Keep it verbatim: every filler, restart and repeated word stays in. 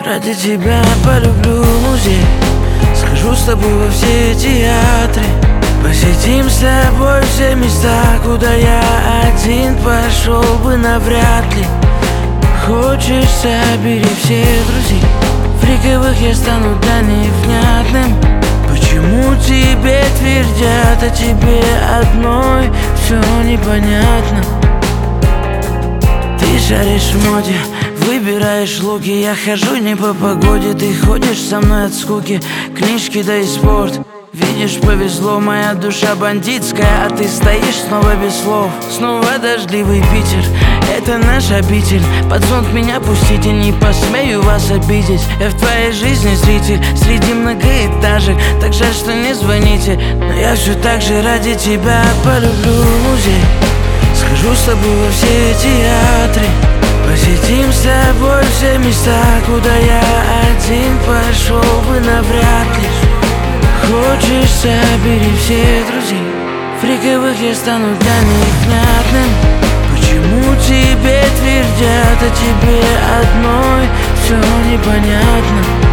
Ради тебя полюблю музей, схожу с тобой во все театры, посетим с тобой все места, куда я один пошел бы навряд ли. Хочешь, собери всех друзей, фриковых я стану да невнятным. Почему тебе твердят, а тебе одной все непонятно? Ты шаришь в моде, выбираешь луки, я хожу не по погоде, ты ходишь со мной от скуки. Книжки да и спорт, видишь, повезло, моя душа бандитская, а ты стоишь снова без слов. Снова дождливый Питер, это наш обитель. Под зонт меня пустите, не посмею вас обидеть. Я в твоей жизни зритель среди многоэтажек, так жаль, что не звоните, но я все так же ради тебя полюблю музей. Схожу с тобой во все театры, посетим с тобой все места, куда я один пошел бы навряд ли. Хочешь, собери всех друзей, фриковых я стану для них внятным. Почему тебе твердят, а тебе одной все непонятно?